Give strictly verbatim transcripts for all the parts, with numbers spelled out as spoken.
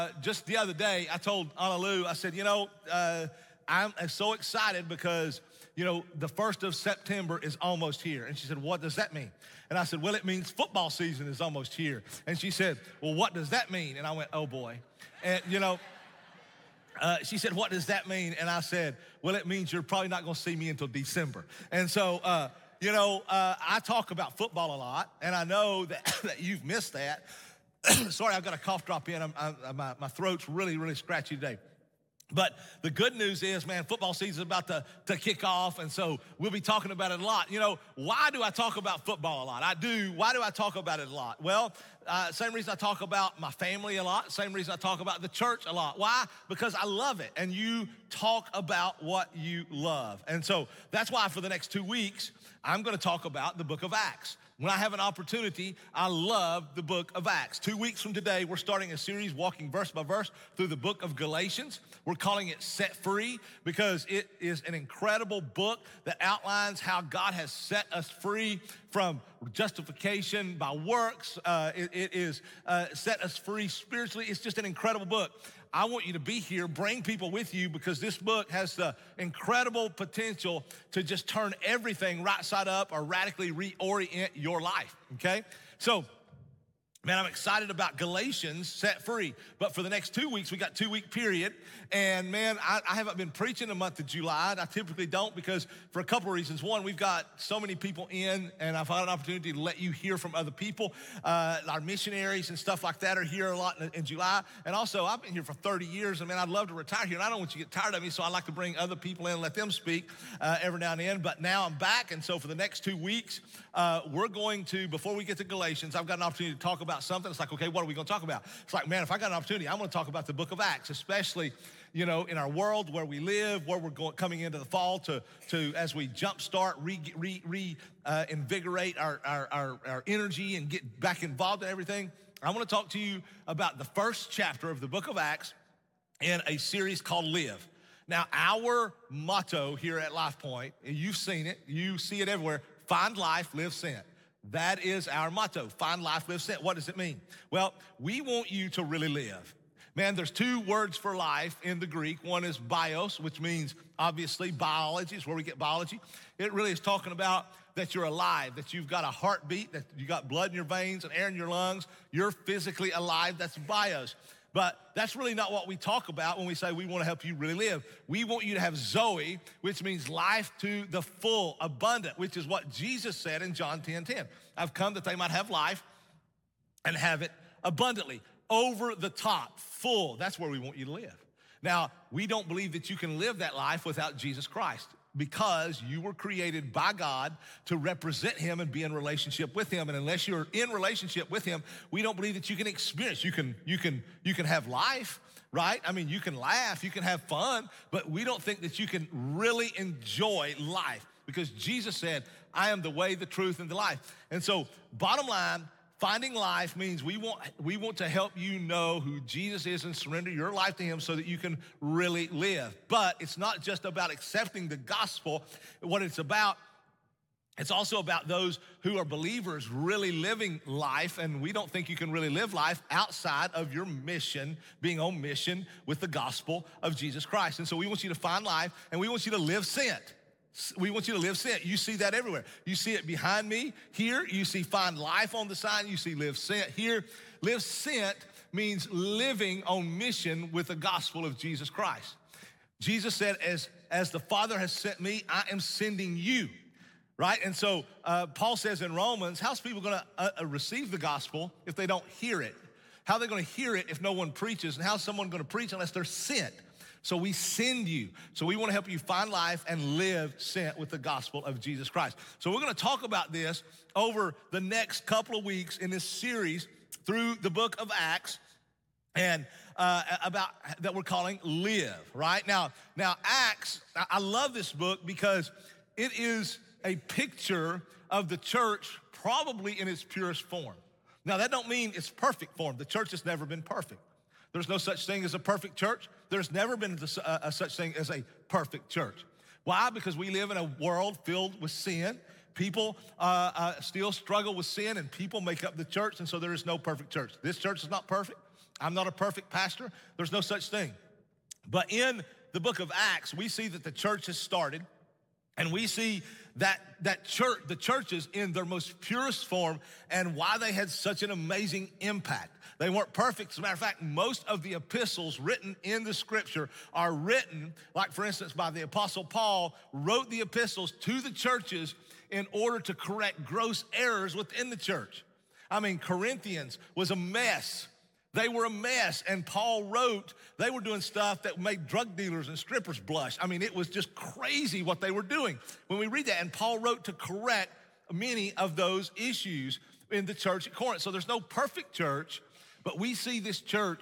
Uh, just the other day, I told Anna Lou, I said, you know, uh, I'm so excited because, you know, the first of September is almost here. And she said, what does that mean? And I said, well, it means football season is almost here. And she said, well, what does that mean? And I went, oh boy. And, you know, uh, she said, what does that mean? And I said, well, it means you're probably not going to see me until December. And so, uh, you know, uh, I talk about football a lot, and I know that, that you've missed that. Sorry, I've got a cough drop in. I'm, I'm, my, my throat's really, really scratchy today. But the good news is, man, football season is about to, to kick off, and so we'll be talking about it a lot. You know, why do I talk about football a lot? I do. Why do I talk about it a lot? Well, uh, same reason I talk about my family a lot, same reason I talk about the church a lot. Why? Because I love it, and you talk about what you love. And so that's why for the next two weeks, I'm going to talk about the book of Acts. When I have an opportunity, I love the book of Acts. Two weeks from today, we're starting a series walking verse by verse through the book of Galatians. We're calling it Set Free because it is an incredible book that outlines how God has set us free from justification by works. Uh, it, it is uh, set us free spiritually. It's just an incredible book. I want you to be here, bring people with you, because this book has the incredible potential to just turn everything right side up or radically reorient your life, okay? So, man, I'm excited about Galatians Set Free. But for the next two weeks, we got two-week period. And, man, I, I haven't been preaching the month of July. I typically don't because for a couple of reasons. One, we've got so many people in, and I've had an opportunity to let you hear from other people. Uh, our missionaries and stuff like that are here a lot in, in July. And also, I've been here for thirty years, and, man, I'd love to retire here. And I don't want you to get tired of me, so I like to bring other people in and let them speak uh, every now and then. But now I'm back, and so for the next two weeks, uh, we're going to, before we get to Galatians, I've got an opportunity to talk about something. It's like, okay, what are we going to talk about? It's like, man, if I got an opportunity, I'm going to talk about the book of Acts, especially, you know, in our world where we live, where we're going, coming into the fall to, to as we jumpstart, re, re, re uh, invigorate our, our, our, our energy and get back involved in everything. I want to talk to you about the first chapter of the book of Acts in a series called Live. Now, our motto here at Life Point, and you've seen it, you see it everywhere, find life, live sent. That is our motto, find life, live sent. What does it mean? Well, we want you to really live. Man, there's two words for life in the Greek. One is bios, which means obviously biology, is where we get biology. It really is talking about that you're alive, that you've got a heartbeat, that you got blood in your veins and air in your lungs. You're physically alive. That's bios. But that's really not what we talk about when we say we want to help you really live. We want you to have Zoe, which means life to the full, abundant, which is what Jesus said in John ten ten. I've come that they might have life and have it abundantly, over the top, full. That's where we want you to live. Now, we don't believe that you can live that life without Jesus Christ, because you were created by God to represent him and be in relationship with him. And unless you're in relationship with him, we don't believe that you can experience. You can, you can, you can have life, right? I mean, you can laugh, you can have fun, but we don't think that you can really enjoy life, because Jesus said, I am the way, the truth, and the life. And so, bottom line, finding life means we want, we want to help you know who Jesus is and surrender your life to him so that you can really live. But it's not just about accepting the gospel. What it's about, it's also about those who are believers really living life, and we don't think you can really live life outside of your mission, being on mission with the gospel of Jesus Christ. And so we want you to find life, and we want you to live sent. We want you to live sent. You see that everywhere. You see it behind me here. You see find life on the sign. You see live sent here. Live sent means living on mission with the gospel of Jesus Christ. Jesus said, as, as the Father has sent me, I am sending you, right? And so uh, Paul says in Romans, how's people going to uh, receive the gospel if they don't hear it? How are they going to hear it if no one preaches? And how's someone going to preach unless they're sent? So we send you. So we want to help you find life and live sent with the gospel of Jesus Christ. So we're going to talk about this over the next couple of weeks in this series through the book of Acts, and uh, about that we're calling Live, right? Now, now Acts, I love this book because it is a picture of the church probably in its purest form. Now, that don't mean it's perfect form. The church has never been perfect. There's no such thing as a perfect church. There's never been a, a such thing as a perfect church. Why? Because we live in a world filled with sin. People uh, uh, still struggle with sin, and people make up the church, and so there is no perfect church. This church is not perfect. I'm not a perfect pastor. There's no such thing. But in the book of Acts, we see that the church has started, and we see that that church, the churches in their most purest form, and why they had such an amazing impact. They weren't perfect. As a matter of fact, most of the epistles written in the scripture are written, like for instance, by the Apostle Paul, wrote the epistles to the churches in order to correct gross errors within the church. I mean, Corinthians was a mess. They were a mess, and Paul wrote, they were doing stuff that made drug dealers and strippers blush. I mean, it was just crazy what they were doing when we read that. And Paul wrote to correct many of those issues in the church at Corinth. So there's no perfect church, but we see this church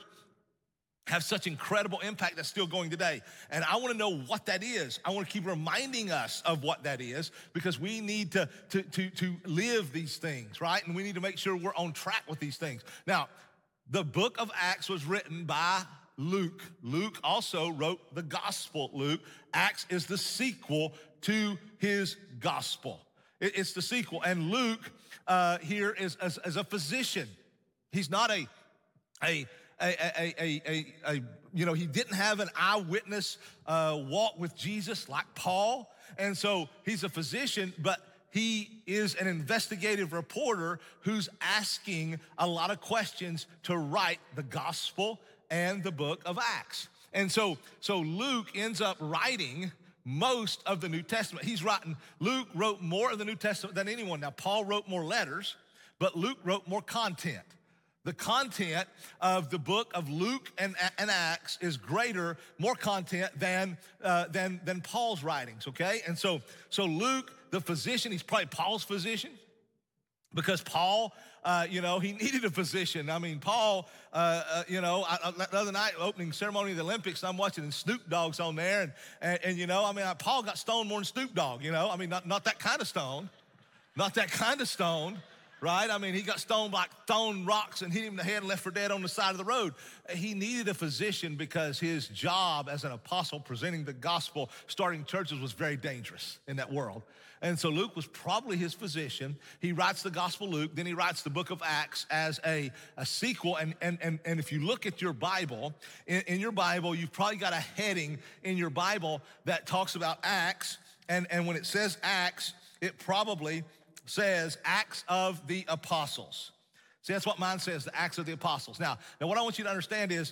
have such incredible impact that's still going today. And I want to know what that is. I want to keep reminding us of what that is, because we need to, to, to, to live these things, right? And we need to make sure we're on track with these things. Now, the book of Acts was written by Luke. Luke also wrote the gospel, Luke. Acts is the sequel to his gospel. It, it's the sequel. And Luke uh, here is as, as a physician. He's not a, a, a, a, a, a, a you know, he didn't have an eyewitness uh, walk with Jesus like Paul. And so he's a physician, but he is an investigative reporter who's asking a lot of questions to write the gospel and the book of Acts. And so, so Luke ends up writing most of the New Testament. He's writing, Luke wrote more of the New Testament than anyone. Now, Paul wrote more letters, but Luke wrote more content. The content of the book of Luke and, and Acts is greater, more content than, uh, than, than Paul's writings, okay? And so, so Luke, the physician, he's probably Paul's physician, because Paul, uh, you know, he needed a physician. I mean, Paul, uh, uh, you know, I, I, the other night, opening ceremony of the Olympics, I'm watching, and Snoop Dogg's on there, and, and, and you know, I mean, I, Paul got stoned more than Snoop Dogg, you know? I mean, not, not that kind of stone, not that kind of stone. Right? I mean, he got stoned like throwing rocks and hit him in the head and left for dead on the side of the road. He needed a physician because his job as an apostle presenting the gospel, starting churches, was very dangerous in that world. And so Luke was probably his physician. He writes the Gospel of Luke, then he writes the book of Acts as a, a sequel. And, and, and, and if you look at your Bible, in, in your Bible, you've probably got a heading in your Bible that talks about Acts. And, and when it says Acts, it probably says Acts of the Apostles. See, that's what mine says, the Acts of the Apostles. Now, now, what I want you to understand is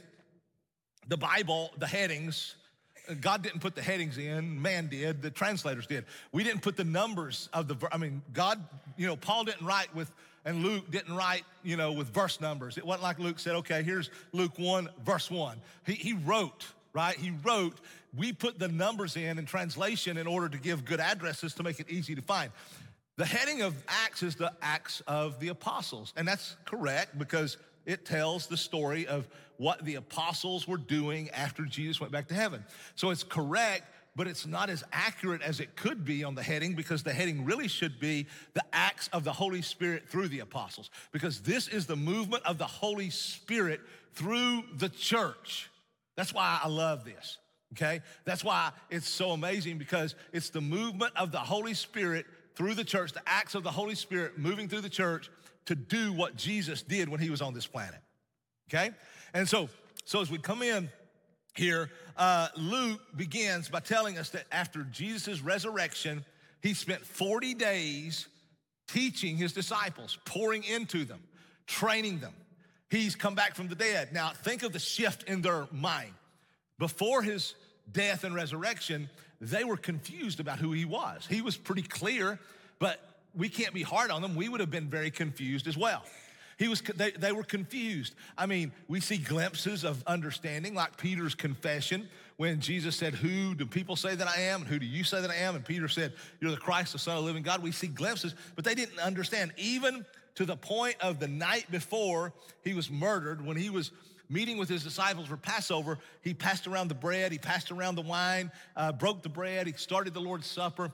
the Bible, the headings, God didn't put the headings in, man did, the translators did. We didn't put the numbers of the, I mean, God, you know, Paul didn't write with, and Luke didn't write, you know, with verse numbers. It wasn't like Luke said, okay, here's Luke one, verse one. He, he wrote, right? He wrote. We put the numbers in in translation in order to give good addresses to make it easy to find. The heading of Acts is the Acts of the Apostles, and that's correct because it tells the story of what the apostles were doing after Jesus went back to heaven. So it's correct, but it's not as accurate as it could be on the heading, because the heading really should be the Acts of the Holy Spirit through the apostles, because this is the movement of the Holy Spirit through the church. That's why I love this, okay? That's why it's so amazing, because it's the movement of the Holy Spirit through the church, the acts of the Holy Spirit moving through the church to do what Jesus did when he was on this planet, okay? And so, so as we come in here, uh, Luke begins by telling us that after Jesus' resurrection, he spent forty days teaching his disciples, pouring into them, training them. He's come back from the dead. Now, think of the shift in their mind. Before his death and resurrection, they were confused about who he was. He was pretty clear, but we can't be hard on them. We would have been very confused as well. He was, they, they were confused. I mean, we see glimpses of understanding, like Peter's confession when Jesus said, who do people say that I am? And who do you say that I am? And Peter said, you're the Christ, the Son of the living God. We see glimpses, but they didn't understand. Even to the point of the night before he was murdered, when he was meeting with his disciples for Passover, he passed around the bread, he passed around the wine, uh, broke the bread, he started the Lord's Supper,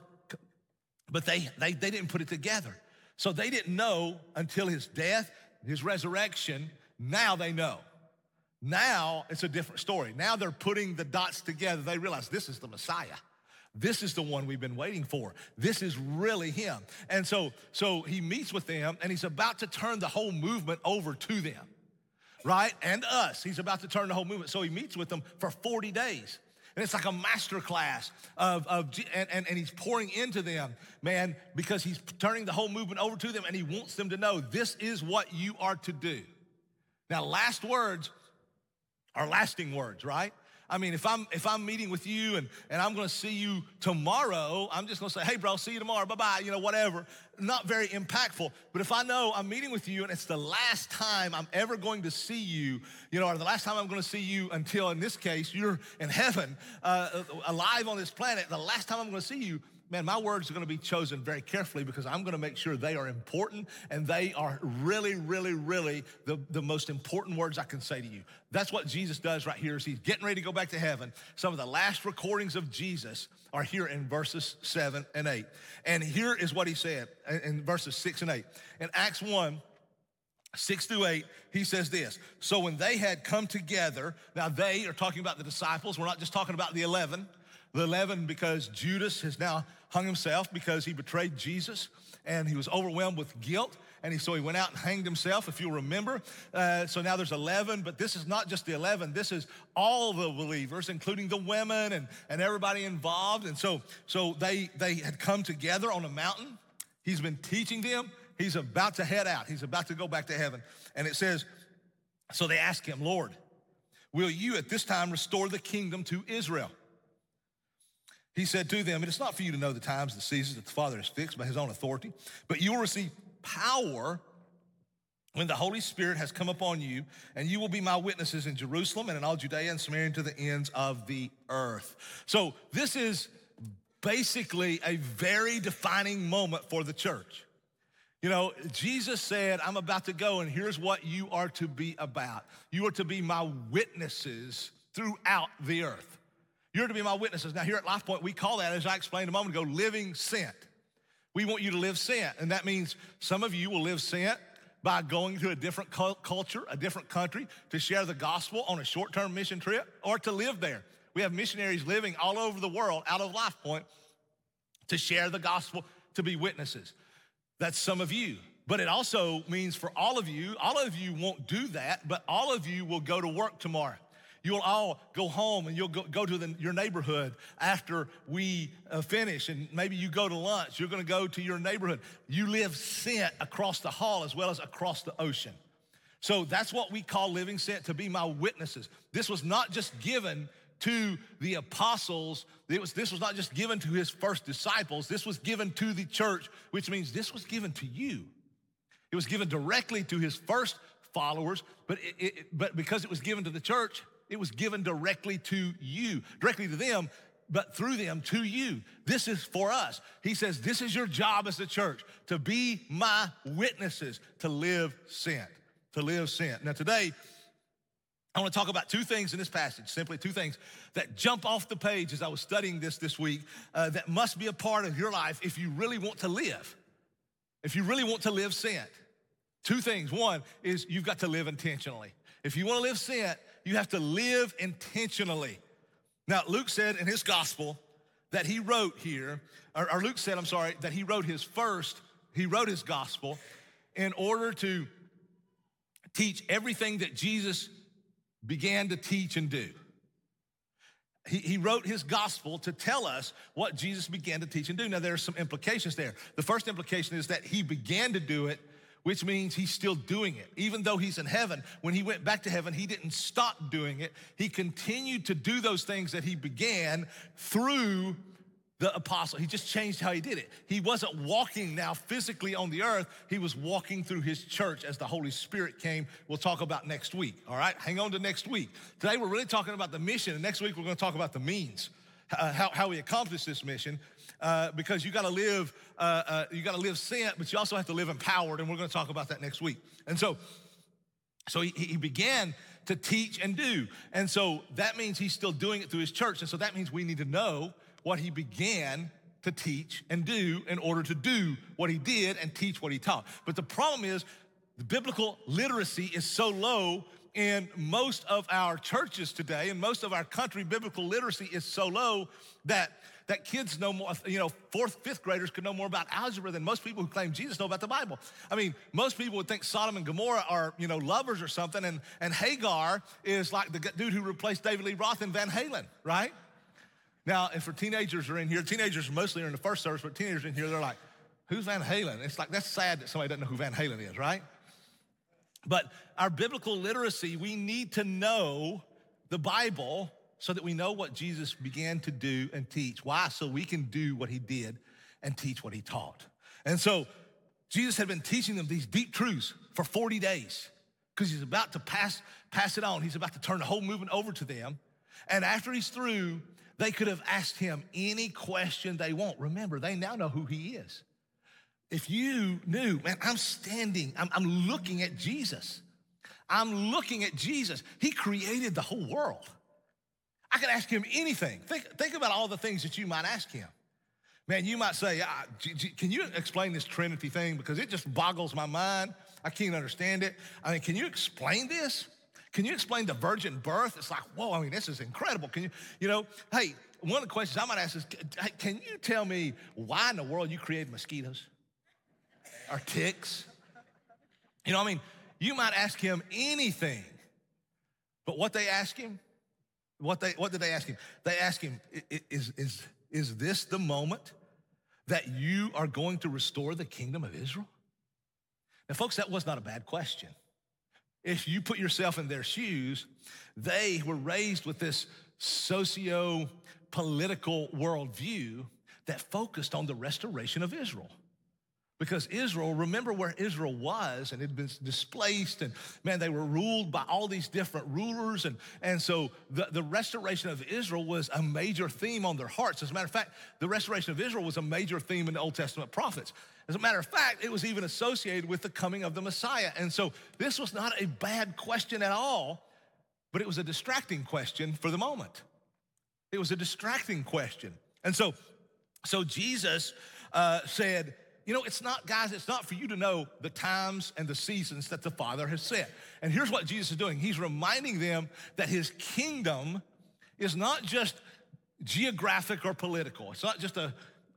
but they, they, they didn't put it together. So they didn't know until his death, his resurrection. Now they know. Now it's a different story. Now they're putting the dots together. They realize this is the Messiah. This is the one we've been waiting for. This is really him. And so, so he meets with them, and he's about to turn the whole movement over to them. right? And us. He's about to turn the whole movement. So he meets with them for forty days. And it's like a master class of, of and, and, and he's pouring into them, man, because he's turning the whole movement over to them and he wants them to know this is what you are to do. Now, last words are lasting words, right? I mean, if I'm if I'm meeting with you and, and I'm gonna see you tomorrow, I'm just gonna say, hey bro, see you tomorrow, bye-bye, you know, whatever. Not very impactful. But if I know I'm meeting with you and it's the last time I'm ever going to see you, you know, or the last time I'm gonna see you until, in this case, you're in heaven, uh, alive on this planet, the last time I'm gonna see you, man, my words are gonna be chosen very carefully because I'm gonna make sure they are important and they are really, really, really the, the most important words I can say to you. That's what Jesus does right here is he's getting ready to go back to heaven. Some of the last recordings of Jesus are here in verses seven and eight. And here is what he said in verses six and eight. In Acts one, six through eight, he says this. So when they had come together, now they are talking about the disciples. We're not just talking about the eleven. The eleven because Judas has now hung himself because he betrayed Jesus and he was overwhelmed with guilt. And he, so he went out and hanged himself, if you'll remember. Uh, so now there's eleven, but this is not just the eleven. This is all the believers, including the women and, and everybody involved. And so, so they, they had come together on a mountain. He's been teaching them. He's about to head out. He's about to go back to heaven. And it says, so they asked him, Lord, will you at this time restore the kingdom to Israel? He said to them, it is not for you to know the times, the seasons that the Father has fixed by his own authority, but you will receive power when the Holy Spirit has come upon you, and you will be my witnesses in Jerusalem and in all Judea and Samaria and to the ends of the earth. So this is basically a very defining moment for the church. You know, Jesus said, I'm about to go, and here's what you are to be about. You are to be my witnesses throughout the earth. You're to be my witnesses. Now, here at LifePoint, we call that, as I explained a moment ago, living sent. We want you to live sent, and that means some of you will live sent by going to a different culture, a different country, to share the gospel on a short-term mission trip, or to live there. We have missionaries living all over the world out of LifePoint to share the gospel, to be witnesses. That's some of you. But it also means for all of you, all of you won't do that, but all of you will go to work tomorrow. You'll all go home and you'll go, go to the, your neighborhood after we uh, finish, and maybe you go to lunch. You're gonna go to your neighborhood. You live sent across the hall as well as across the ocean. So that's what we call living sent, to be my witnesses. This was not just given to the apostles. It was, this was not just given to his first disciples. This was given to the church, which means this was given to you. It was given directly to his first followers, but, it, it, but because it was given to the church, it was given directly to you, directly to them, but through them to you. This is for us. He says, this is your job as a church, to be my witnesses, to live sent, to live sent. Now today, I want to talk about two things in this passage, simply two things that jump off the page as I was studying this this week uh, that must be a part of your life if you really want to live, if you really want to live sent. Two things. One is you've got to live intentionally. If you want to live sent, you have to live intentionally. Now, Luke said in his gospel that he wrote here, or, or Luke said, I'm sorry, that he wrote his first, he wrote his gospel in order to teach everything that Jesus began to teach and do. He, he wrote his gospel to tell us what Jesus began to teach and do. Now, there are some implications there. The first implication is that he began to do it, which means he's still doing it. Even though he's in heaven, when he went back to heaven, he didn't stop doing it. He continued to do those things that he began through the apostle. He just changed how he did it. He wasn't walking now physically on the earth. He was walking through his church as the Holy Spirit came. We'll talk about next week, all right? Hang on to next week. Today, we're really talking about the mission, and next week, we're gonna talk about the means, uh, how, how we accomplish this mission. Uh, because you got to live, uh, uh, you got to live sent, but you also have to live empowered, and we're going to talk about that next week. And so, so he, he began to teach and do, and so that means he's still doing it through his church, and so that means we need to know what he began to teach and do in order to do what he did and teach what he taught. But the problem is, the biblical literacy is so low in most of our churches today, and most of our country, biblical literacy is so low that, that kids know more, you know, fourth, fifth graders could know more about algebra than most people who claim Jesus know about the Bible. I mean, most people would think Sodom and Gomorrah are, you know, lovers or something, and, and Hagar is like the dude who replaced David Lee Roth in Van Halen, right? Now, if for teenagers are in here, teenagers mostly are in the first service, but teenagers in here, they're like, who's Van Halen? It's like, that's sad that somebody doesn't know who Van Halen is, right? But our biblical literacy, we need to know the Bible so that we know what Jesus began to do and teach. Why? So we can do what he did and teach what he taught. And so Jesus had been teaching them these deep truths for forty days because he's about to pass, pass it on. He's about to turn the whole movement over to them. And after he's through, they could have asked him any question they want. Remember, they now know who he is. If you knew, man, I'm standing, I'm, I'm looking at Jesus. I'm looking at Jesus. He created the whole world. I could ask him anything. Think, think about all the things that you might ask him. Man, you might say, ah, can you explain this Trinity thing? Because it just boggles my mind. I can't understand it. I mean, can you explain this? Can you explain the virgin birth? It's like, whoa, I mean, this is incredible. Can you, you know, hey, one of the questions I might ask is, can you tell me why in the world you created mosquitoes? Or ticks. You know, I mean, you might ask him anything, but what they ask him, what they what did they ask him? They ask him, is, is, is this the moment that you are going to restore the kingdom of Israel? Now, folks, that was not a bad question. If you put yourself in their shoes, they were raised with this socio-political worldview that focused on the restoration of Israel. Because Israel, remember where Israel was, and it had been displaced, and man, they were ruled by all these different rulers, and, and so the, the restoration of Israel was a major theme on their hearts. As a matter of fact, the restoration of Israel was a major theme in the Old Testament prophets. As a matter of fact, it was even associated with the coming of the Messiah. And so this was not a bad question at all, but it was a distracting question for the moment. It was a distracting question. And so, so Jesus uh, said, you know, it's not, guys, it's not for you to know the times and the seasons that the Father has set. And here's what Jesus is doing. He's reminding them that his kingdom is not just geographic or political. It's not just a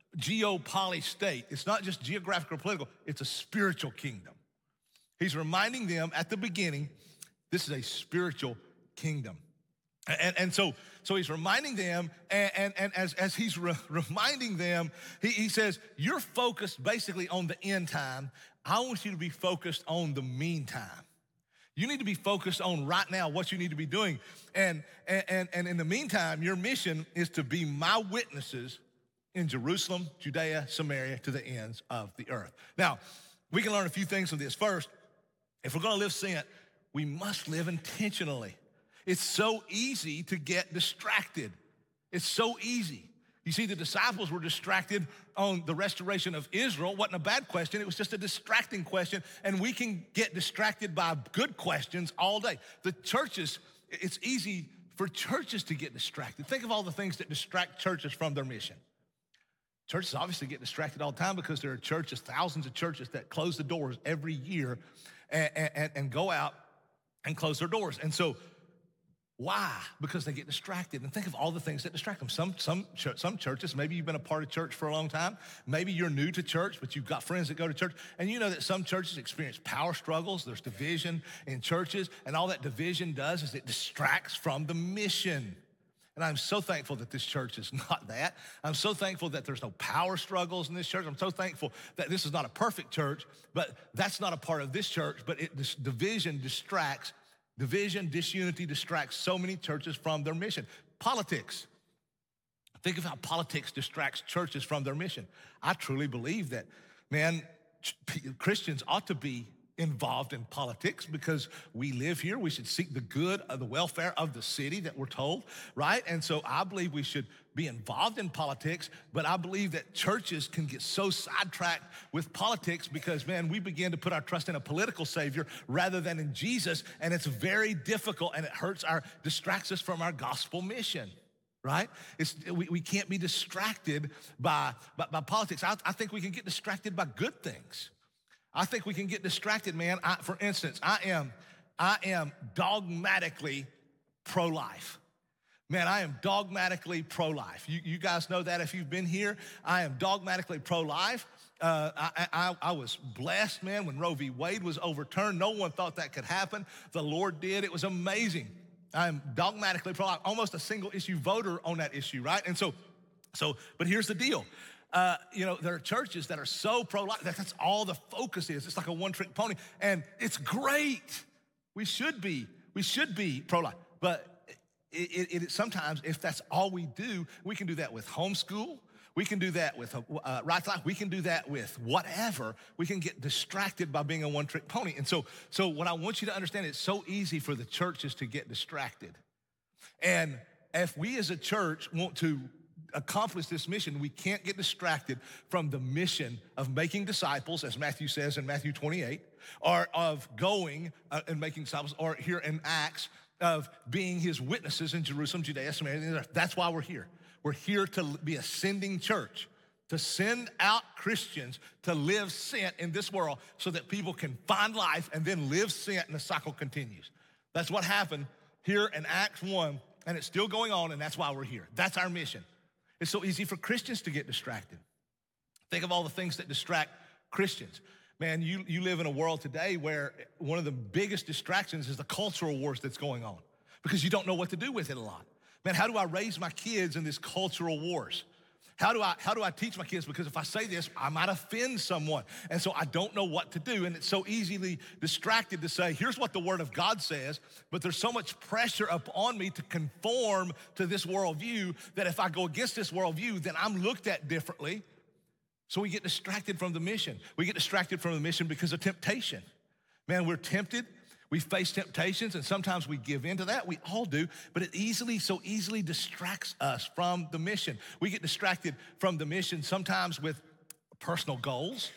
geopoly state. It's not just geographic or political. It's a spiritual kingdom. He's reminding them at the beginning, this is a spiritual kingdom. And, and so, so he's reminding them, and, and, and as, as he's re- reminding them, he, he says, you're focused basically on the end time. I want you to be focused on the meantime. You need to be focused on right now what you need to be doing. And, and, and in the meantime, your mission is to be my witnesses in Jerusalem, Judea, Samaria, to the ends of the earth. Now, we can learn a few things from this. First, if we're gonna live sent, we must live intentionally. It's so easy to get distracted. It's so easy. You see, the disciples were distracted on the restoration of Israel. It wasn't a bad question. It was just a distracting question. And we can get distracted by good questions all day. The churches, it's easy for churches to get distracted. Think of all the things that distract churches from their mission. Churches obviously get distracted all the time because there are churches, thousands of churches that close the doors every year and, and, and go out and close their doors. And so, why? Because they get distracted. And think of all the things that distract them. Some, some, some churches, maybe you've been a part of church for a long time. Maybe you're new to church, but you've got friends that go to church. And you know that some churches experience power struggles. There's division in churches. And all that division does is it distracts from the mission. And I'm so thankful that this church is not that. I'm so thankful that there's no power struggles in this church. I'm so thankful that this is not a perfect church, but that's not a part of this church. But it, this division distracts Division, disunity distracts so many churches from their mission. Politics. Think of how politics distracts churches from their mission. I truly believe that, man, Christians ought to be involved in politics because we live here. We should seek the good of the welfare of the city that we're told, right? And so I believe we should be involved in politics, but I believe that churches can get so sidetracked with politics because, man, we begin to put our trust in a political savior rather than in Jesus, and it's very difficult, and it hurts our, distracts us from our gospel mission. Right? It's, we, we can't be distracted by, by, by politics. I, I think we can get distracted by good things. I think we can get distracted, man. I, for instance, I am I am dogmatically pro-life. Man, I am dogmatically pro-life. You, you guys know that if you've been here. I am dogmatically pro-life. Uh, I, I, I was blessed, man, when Roe v. Wade was overturned. No one thought that could happen. The Lord did. It was amazing. I am dogmatically pro-life, almost a single issue voter on that issue, right? And so, so, but here's the deal. Uh, you know, there are churches that are so pro-life that that's all the focus is. It's like a one-trick pony, and it's great. We should be, we should be pro-life, but it, it, it sometimes, if that's all we do, we can do that with homeschool. We can do that with uh, Right to Life. We can do that with whatever. We can get distracted by being a one-trick pony. And so, so what I want you to understand, it's so easy for the churches to get distracted. And if we as a church want to accomplish this mission, we can't get distracted from the mission of making disciples, as Matthew says in Matthew twenty-eight, or of going uh, and making disciples, or here in Acts, of being his witnesses in Jerusalem, Judea, Samaria, and the earth. That's why we're here. We're here to be a sending church, to send out Christians to live sent in this world so that people can find life and then live sent and the cycle continues. That's what happened here in Acts one, and it's still going on, and that's why we're here. That's our mission. It's so easy for Christians to get distracted. Think of all the things that distract Christians. Man, you, you live in a world today where one of the biggest distractions is the cultural wars that's going on because you don't know what to do with it a lot. Man, how do I raise my kids in these cultural wars? How do I how do I teach my kids? Because if I say this, I might offend someone. And so I don't know what to do. And it's so easily distracted to say, here's what the Word of God says, but there's so much pressure upon me to conform to this worldview that if I go against this worldview, then I'm looked at differently. So we get distracted from the mission. We get distracted from the mission because of temptation. Man, we're tempted. We face temptations, and sometimes we give in to that. We all do, but it easily, so easily distracts us from the mission. We get distracted from the mission sometimes with personal goals.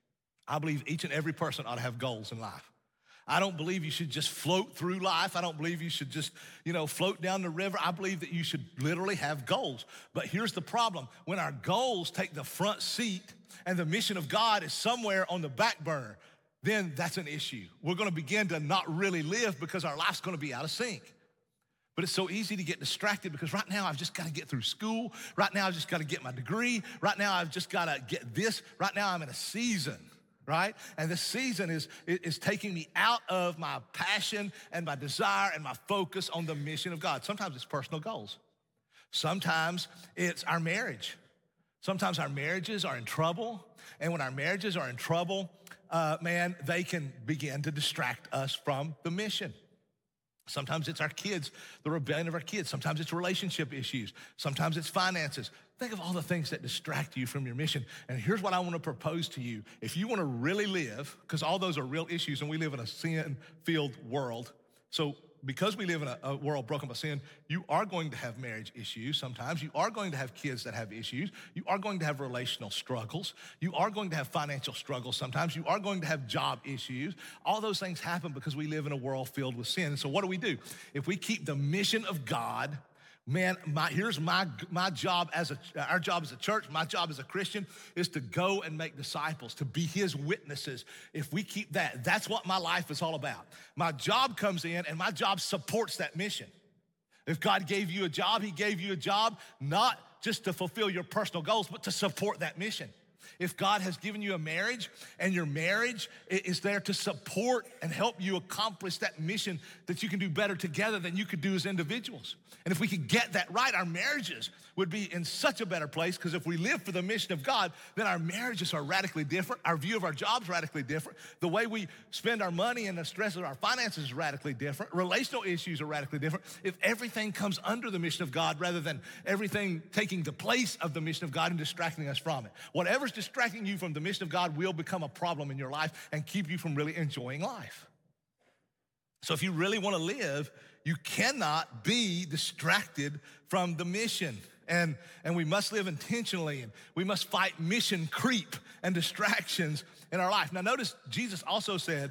I believe each and every person ought to have goals in life. I don't believe you should just float through life. I don't believe you should just, you know, float down the river. I believe that you should literally have goals. But here's the problem. When our goals take the front seat and the mission of God is somewhere on the back burner, then that's an issue. We're gonna begin to not really live because our life's gonna be out of sync. But it's so easy to get distracted because right now I've just gotta get through school. Right now I've just gotta get my degree. Right now I've just gotta get this. Right now I'm in a season, right? And this season is, is taking me out of my passion and my desire and my focus on the mission of God. Sometimes it's personal goals. Sometimes it's our marriage. Sometimes our marriages are in trouble. And when our marriages are in trouble, uh, man, they can begin to distract us from the mission. Sometimes it's our kids, the rebellion of our kids. Sometimes it's relationship issues. Sometimes it's finances. Think of all the things that distract you from your mission. And here's what I want to propose to you. If you want to really live, because all those are real issues and we live in a sin-filled world. So because we live in a, a world broken by sin, you are going to have marriage issues sometimes. You are going to have kids that have issues. You are going to have relational struggles. You are going to have financial struggles sometimes. You are going to have job issues. All those things happen because we live in a world filled with sin. And so what do we do? If we keep the mission of God, man, my, here's my, my job as a, our job as a church, my job as a Christian is to go and make disciples, to be his witnesses. If we keep that, that's what my life is all about. My job comes in and my job supports that mission. If God gave you a job, he gave you a job not just to fulfill your personal goals, but to support that mission. If God has given you a marriage and your marriage is there to support and help you accomplish that mission that you can do better together than you could do as individuals. And if we could get that right, our marriages would be in such a better place because if we live for the mission of God, then our marriages are radically different. Our view of our jobs radically different. The way we spend our money and the stress of our finances is radically different. Relational issues are radically different. If everything comes under the mission of God rather than everything taking the place of the mission of God and distracting us from it. Whatever's distracting you from the mission of God will become a problem in your life and keep you from really enjoying life. So if you really want to live, you cannot be distracted from the mission. And, and we must live intentionally, and we must fight mission creep and distractions in our life. Now notice Jesus also said,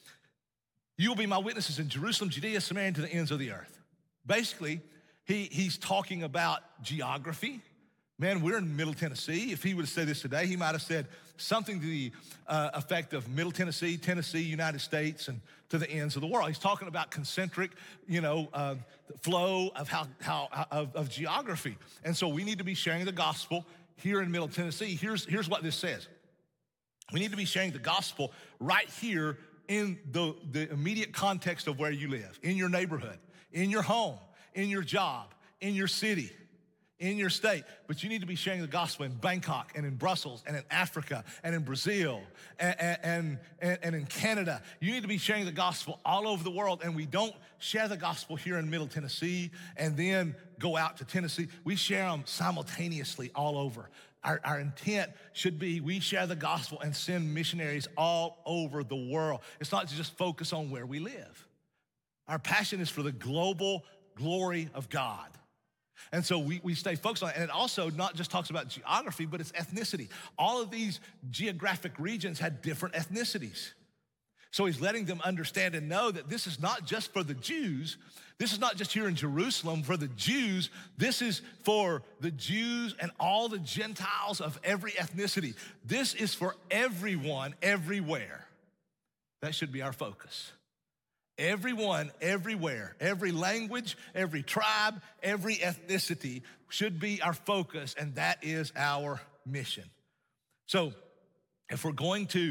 you will be my witnesses in Jerusalem, Judea, Samaria, and to the ends of the earth. Basically, he, he's talking about geography. Man, we're in Middle Tennessee. If he would have said this today, he might have said something to the uh, effect of Middle Tennessee, Tennessee, United States, and to the ends of the world. He's talking about concentric, you know, uh, flow of how how of, of geography. And so we need to be sharing the gospel here in Middle Tennessee. Here's here's what this says. We need to be sharing the gospel right here in the, the immediate context of where you live, in your neighborhood, in your home, in your job, in your city, in your state. But you need to be sharing the gospel in Bangkok and in Brussels and in Africa and in Brazil and, and, and, and in Canada. You need to be sharing the gospel all over the world. And we don't share the gospel here in Middle Tennessee and then go out to Tennessee. We share them simultaneously all over. Our, our intent should be we share the gospel and send missionaries all over the world. It's not to just focus on where we live. Our passion is for the global glory of God. And so we, we stay focused on it. And it also not just talks about geography, but it's ethnicity. All of these geographic regions had different ethnicities. So he's letting them understand and know that this is not just for the Jews. This is not just here in Jerusalem for the Jews. This is for the Jews and all the Gentiles of every ethnicity. This is for everyone, everywhere. That should be our focus. Everyone, everywhere, every language, every tribe, every ethnicity should be our focus, and that is our mission. So if we're going to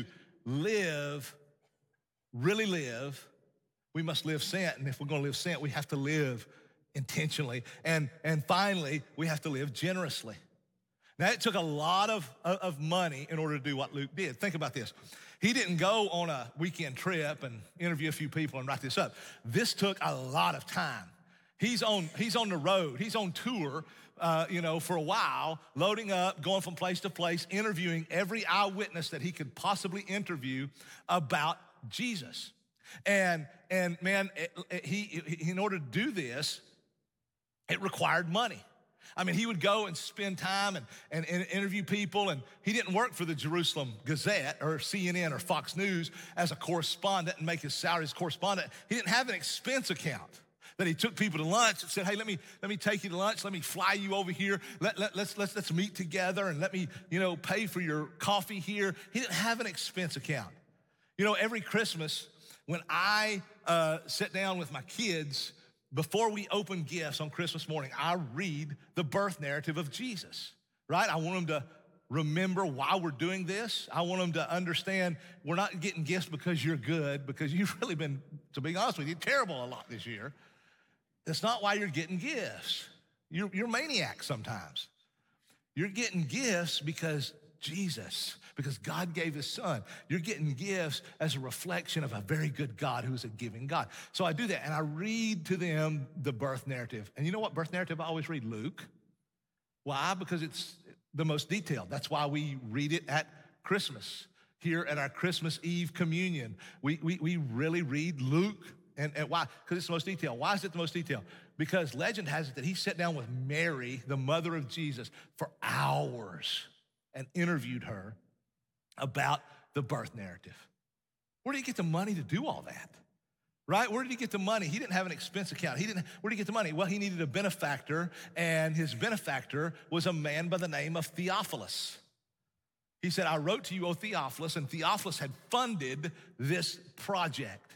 live, really live, we must live sent, and if we're gonna live sent, we have to live intentionally. And, and finally, we have to live generously. Now, it took a lot of, of money in order to do what Luke did. Think about this. He didn't go on a weekend trip and interview a few people and write this up. This took a lot of time. He's on, he's on the road. He's on tour, uh, you know, for a while, loading up, going from place to place, interviewing every eyewitness that he could possibly interview about Jesus. And, and man, it, it, he, he, in order to do this, it required money. I mean, he would go and spend time and, and, and interview people, and he didn't work for the Jerusalem Gazette or C N N or Fox News as a correspondent and make his salary as a correspondent. He didn't have an expense account that he took people to lunch and said, hey, let me let me take you to lunch. Let me fly you over here. Let, let, let's, let's, let's meet together and let me, you know, pay for your coffee here. He didn't have an expense account. You know, every Christmas when I uh, sit down with my kids, before we open gifts on Christmas morning, I read the birth narrative of Jesus, right? I want them to remember why we're doing this. I want them to understand we're not getting gifts because you're good, because you've really been, to be honest with you, terrible a lot this year. That's not why you're getting gifts. You're, you're maniacs sometimes. You're getting gifts because Jesus, because God gave his son. You're getting gifts as a reflection of a very good God who is a giving God. So I do that, and I read to them the birth narrative. And you know what birth narrative I always read? Luke. Why? Because it's the most detailed. That's why we read it at Christmas. Here at our Christmas Eve communion, we, we, we really read Luke. And, and why? Because it's the most detailed. Why is it the most detailed? Because legend has it that he sat down with Mary, the mother of Jesus, for hours and interviewed her about the birth narrative. Where did he get the money to do all that? Right? Where did he get the money? He didn't have an expense account. He didn't. Where did he get the money? Well, he needed a benefactor, and his benefactor was a man by the name of Theophilus. He said, I wrote to you, O Theophilus, and Theophilus had funded this project.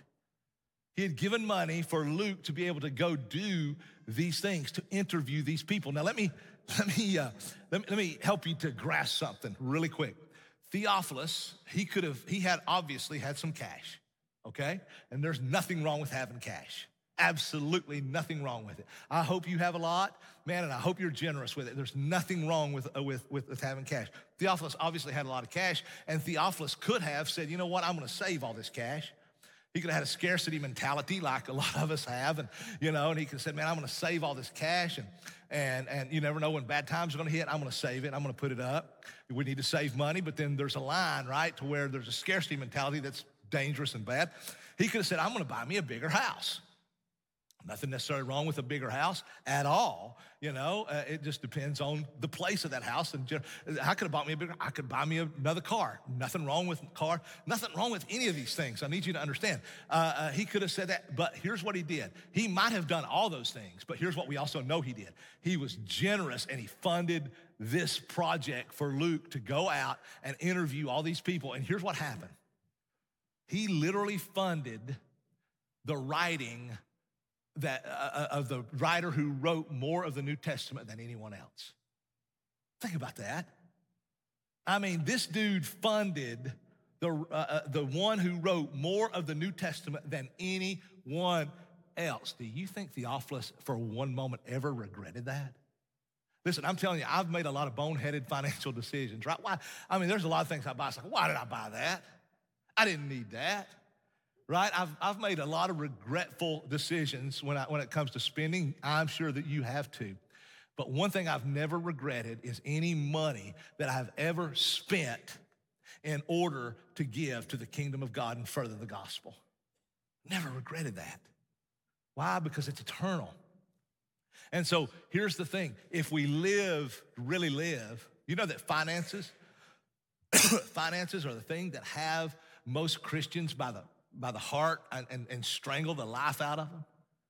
He had given money for Luke to be able to go do these things, to interview these people. Now, let me let me uh, let me, let me help you to grasp something really quick. Theophilus, he could have, he had obviously had some cash, okay? And there's nothing wrong with having cash. Absolutely nothing wrong with it. I hope you have a lot, man, and I hope you're generous with it. There's nothing wrong with, uh, with, with, with having cash. Theophilus obviously had a lot of cash, and Theophilus could have said, you know what, I'm gonna save all this cash. He could have had a scarcity mentality like a lot of us have, and you know, and he could have said, man, I'm gonna save all this cash, and and and you never know when bad times are gonna hit. I'm gonna save it, I'm gonna put it up. We need to save money, but then there's a line, right, to where there's a scarcity mentality that's dangerous and bad. He could have said, I'm gonna buy me a bigger house. Nothing necessarily wrong with a bigger house at all. You know, uh, it just depends on the place of that house. And gen- I could have bought me a bigger, I could buy me another car. Nothing wrong with car. Nothing wrong with any of these things. I need you to understand. Uh, uh, he could have said that, but here's what he did. He might have done all those things, but here's what we also know he did. He was generous and he funded this project for Luke to go out and interview all these people. And here's what happened. He literally funded the writing that uh, of the writer who wrote more of the New Testament than anyone else. Think about that. I mean, this dude funded the, uh, uh, the one who wrote more of the New Testament than anyone else. Do you think Theophilus for one moment ever regretted that? Listen, I'm telling you, I've made a lot of boneheaded financial decisions, right? Why? I mean, there's a lot of things I buy. It's like, why did I buy that? I didn't need that. Right? I've, I've made a lot of regretful decisions when, I, when it comes to spending. I'm sure that you have too. But one thing I've never regretted is any money that I've ever spent in order to give to the kingdom of God and further the gospel. Never regretted that. Why? Because it's eternal. And so here's the thing. If we live, really live, you know that finances, finances are the thing that have most Christians by the by the heart and, and, and strangle the life out of them.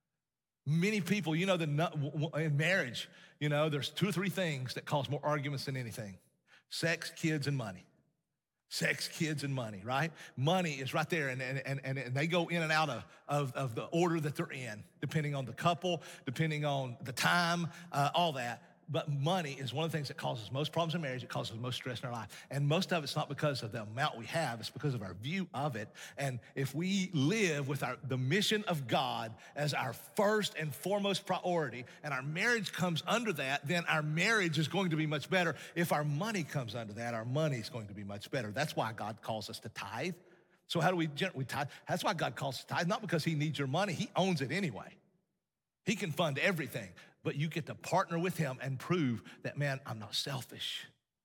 Many people, you know, the, in marriage, you know, there's two or three things that cause more arguments than anything. Sex, kids, and money. Sex, kids, and money, right? Money is right there, and, and, and, and they go in and out of, of, of the order that they're in, depending on the couple, depending on the time, uh, all that. But money is one of the things that causes most problems in marriage. It causes most stress in our life. And most of it's not because of the amount we have. It's because of our view of it. And if we live with our, the mission of God as our first and foremost priority, and our marriage comes under that, then our marriage is going to be much better. If our money comes under that, our money is going to be much better. That's why God calls us to tithe. So how do we, we tithe? That's why God calls us to tithe. Not because he needs your money. He owns it anyway. He can fund everything. But you get to partner with him and prove that, man, I'm not selfish.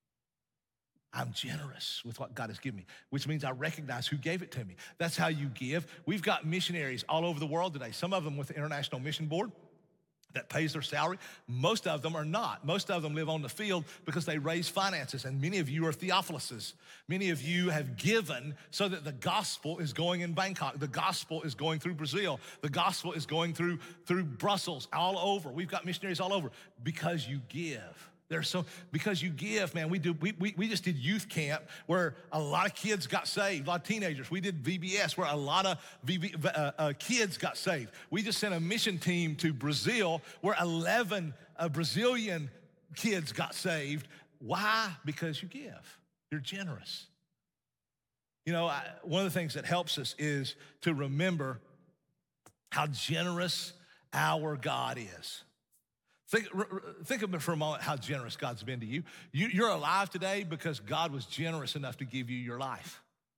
I'm generous with what God has given me, which means I recognize who gave it to me. That's how you give. We've got missionaries all over the world today, some of them with the International Mission Board that pays their salary. Most of them are not. Most of them live on the field because they raise finances, and many of you are Theophiluses. Many of you have given so that the gospel is going in Bangkok. The gospel is going through Brazil. The gospel is going through, through Brussels, all over. We've got missionaries all over because you give. There's so, because you give, man, we do. We, we, we just did youth camp where a lot of kids got saved, a lot of teenagers. We did V B S where a lot of V B, uh, uh, kids got saved. We just sent a mission team to Brazil where eleven uh, Brazilian kids got saved. Why? Because you give. You're generous. You know, I, one of the things that helps us is to remember how generous our God is. Think, think of it for a moment how generous God's been to you. you. You're alive today because God was generous enough to give you your life.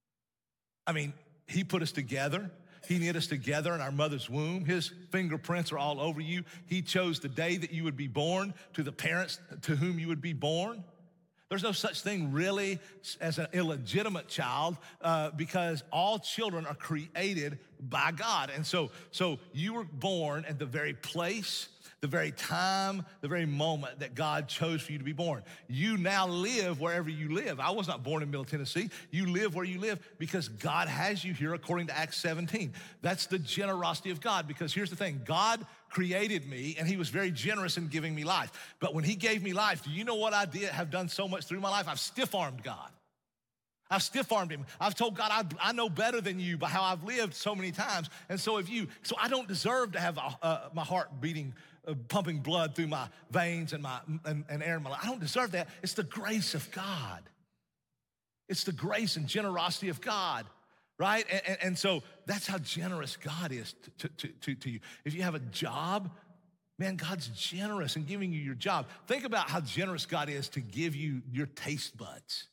I mean, he put us together. He knit us together in our mother's womb. His fingerprints are all over you. He chose the day that you would be born to the parents to whom you would be born. There's no such thing really as an illegitimate child uh, because all children are created by God. And so, so you were born at the very place, the very time, the very moment that God chose for you to be born. You now live wherever you live. I was not born in Middle Tennessee. You live where you live because God has you here according to Acts seventeen. That's the generosity of God, because here's the thing. God created me and he was very generous in giving me life. But when he gave me life, do you know what I did have done so much through my life? I've stiff-armed God. I've stiff-armed him. I've told God, I, I know better than you by how I've lived so many times, and so have you. So I don't deserve to have a, uh, my heart beating, uh, pumping blood through my veins and, my, and, and air in my life. I don't deserve that. It's the grace of God. It's the grace and generosity of God, right? And, and, and so that's how generous God is to, to, to, to you. If you have a job, man, God's generous in giving you your job. Think about how generous God is to give you your taste buds.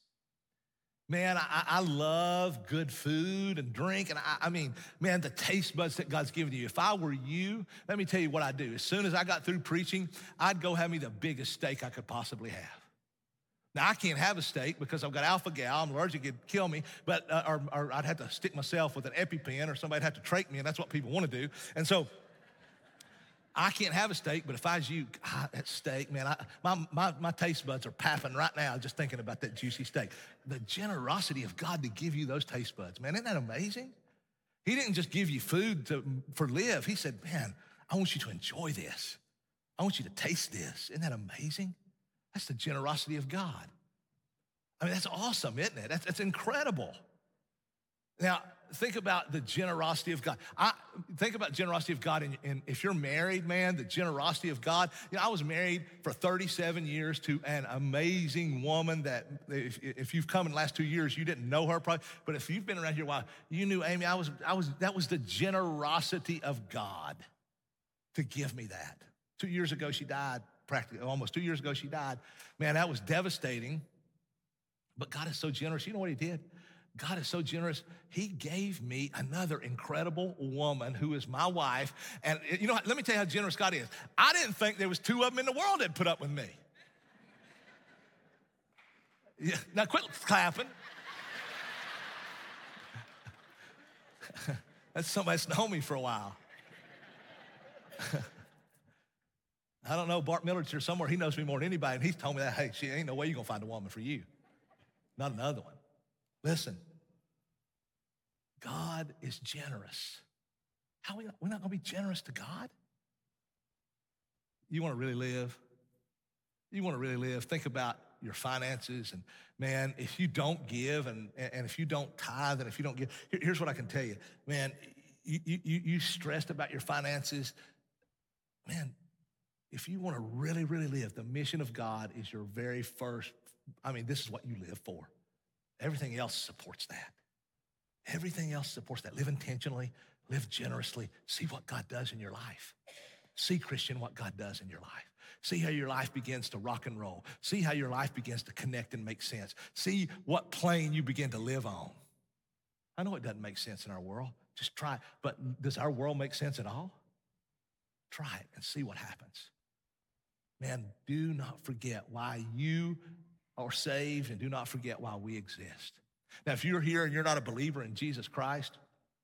Man, I, I love good food and drink, and I, I mean, man, the taste buds that God's given you. If I were you, let me tell you what I'd do. As soon as I got through preaching, I'd go have me the biggest steak I could possibly have. Now, I can't have a steak because I've got alpha-gal. I'm allergic, it'd kill me, but uh, or, or I'd have to stick myself with an EpiPen, or somebody'd have to trach me, and that's what people want to do. And so, I can't have a steak, but if I was you, God, that steak, man, I, my, my, my taste buds are papping right now just thinking about that juicy steak. The generosity of God to give you those taste buds, man, isn't that amazing? He didn't just give you food to, for live. He said, man, I want you to enjoy this. I want you to taste this. Isn't that amazing? That's the generosity of God. I mean, that's awesome, isn't it? That's, that's incredible. Now, think about the generosity of God. I think about generosity of God, and, and if you're married, man, the generosity of God. You know, I was married for thirty-seven years to an amazing woman that, if, if you've come in the last two years, you didn't know her probably, but if you've been around here a while, you knew Amy. I was, I was. That was the generosity of God to give me that. Two years ago, she died. Practically, almost two years ago, she died. Man, that was devastating. But God is so generous. You know what He did? God is so generous. He gave me another incredible woman who is my wife. And you know, let me tell you how generous God is. I didn't think there was two of them in the world that put up with me. Yeah, now quit clapping. That's somebody that's known me for a while. I don't know, Bart Miller's here somewhere. He knows me more than anybody, and he's told me that, hey, she ain't no way you're gonna find a woman for you. Not another one. Listen, God is generous. How are we not, we're not gonna be generous to God? You wanna really live? You wanna really live? Think about your finances, and man, if you don't give, and, and if you don't tithe, and if you don't give, here, here's what I can tell you. Man, you, you, you stressed about your finances, man, if you wanna really, really live, the mission of God is your very first, I mean, this is what you live for. Everything else supports that. Everything else supports that. Live intentionally, live generously. See what God does in your life. See, Christian, what God does in your life. See how your life begins to rock and roll. See how your life begins to connect and make sense. See what plane you begin to live on. I know it doesn't make sense in our world. Just try it. But does our world make sense at all? Try it and see what happens. Man, do not forget why you are saved, and do not forget why we exist. Now, if you're here and you're not a believer in Jesus Christ,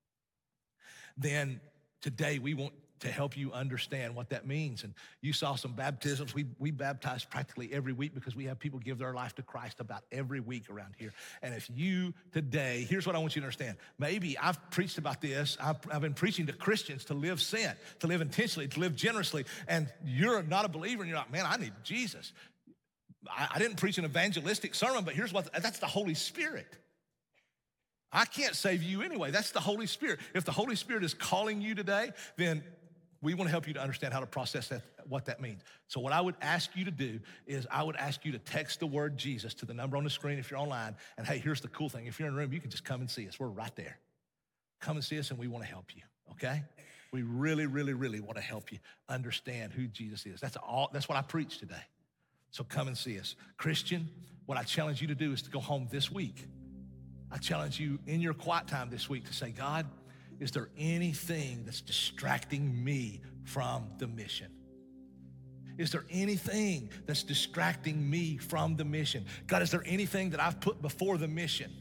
then today we want to help you understand what that means. And you saw some baptisms. We, we baptize practically every week because we have people give their life to Christ about every week around here. And if you today, here's what I want you to understand. Maybe I've preached about this. I've, I've been preaching to Christians to live sent, to live intentionally, to live generously. And you're not a believer and you're like, man, I need Jesus. I, I didn't preach an evangelistic sermon, but here's what, that's the Holy Spirit. I can't save you anyway. That's the Holy Spirit. If the Holy Spirit is calling you today, then we want to help you to understand how to process that, what that means. So what I would ask you to do is I would ask you to text the word Jesus to the number on the screen if you're online. And hey, here's the cool thing. If you're in the room, you can just come and see us. We're right there. Come and see us, and we want to help you, okay? We really, really, really want to help you understand who Jesus is. That's all. That's what I preach today. So come and see us. Christian, what I challenge you to do is to go home this week. I challenge you in your quiet time this week to say, God, is there anything that's distracting me from the mission? Is there anything that's distracting me from the mission? God, is there anything that I've put before the mission?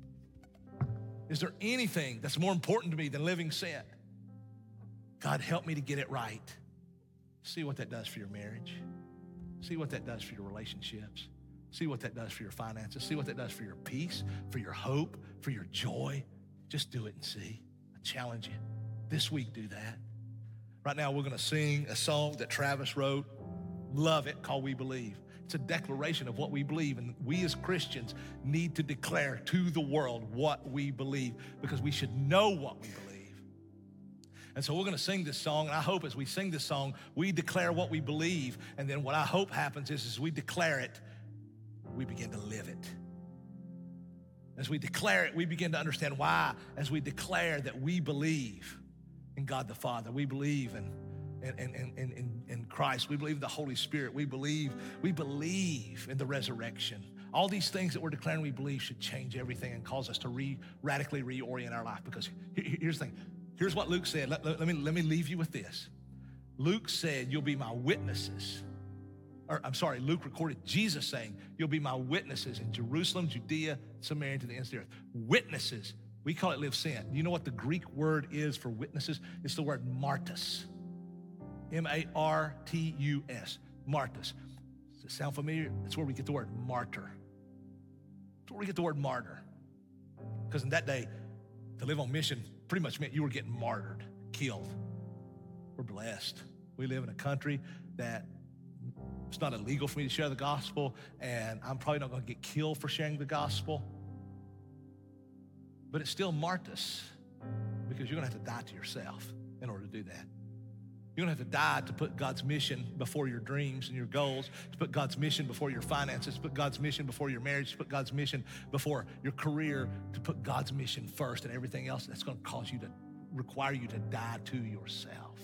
Is there anything that's more important to me than living sent? God, help me to get it right. See what that does for your marriage. See what that does for your relationships. See what that does for your finances. See what that does for your peace, for your hope, for your joy. Just do it and see. I challenge you. This week, do that. Right now, we're going to sing a song that Travis wrote. Love it, called We Believe. It's a declaration of what we believe, and we as Christians need to declare to the world what we believe, because we should know what we believe. And so we're gonna sing this song, and I hope as we sing this song, we declare what we believe, and then what I hope happens is as we declare it, we begin to live it. As we declare it, we begin to understand why. As we declare that we believe in God the Father, we believe in, in, in, in, in, in Christ, we believe in the Holy Spirit, we believe, we believe in the resurrection. All these things that we're declaring we believe should change everything and cause us to re, radically reorient our life. Because here's the thing. Here's what Luke said. Let, let, let, me, let me leave you with this. Luke said, you'll be my witnesses. Or I'm sorry, Luke recorded Jesus saying, you'll be my witnesses in Jerusalem, Judea, Samaria, and to the ends of the earth. Witnesses. We call it live sent. You know what the Greek word is for witnesses? It's the word martus. M A R T U S, Martus. Does it sound familiar? That's where we get the word martyr. That's where we get the word martyr. Because in that day, to live on mission pretty much meant you were getting martyred, killed. We're blessed. We live in a country that it's not illegal for me to share the gospel, and I'm probably not going to get killed for sharing the gospel. But it's still martyrs, because you're going to have to die to yourself in order to do that. You're going to have to die to put God's mission before your dreams and your goals, to put God's mission before your finances, to put God's mission before your marriage, to put God's mission before your career, to put God's mission first, and everything else that's going to cause you to, require you to die to yourself.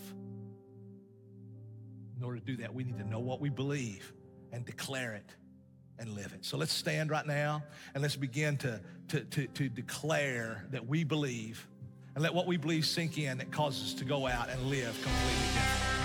In order to do that, we need to know what we believe and declare it and live it. So let's stand right now and let's begin to, to, to, to declare that we believe, and let what we believe sink in that causes us to go out and live completely different.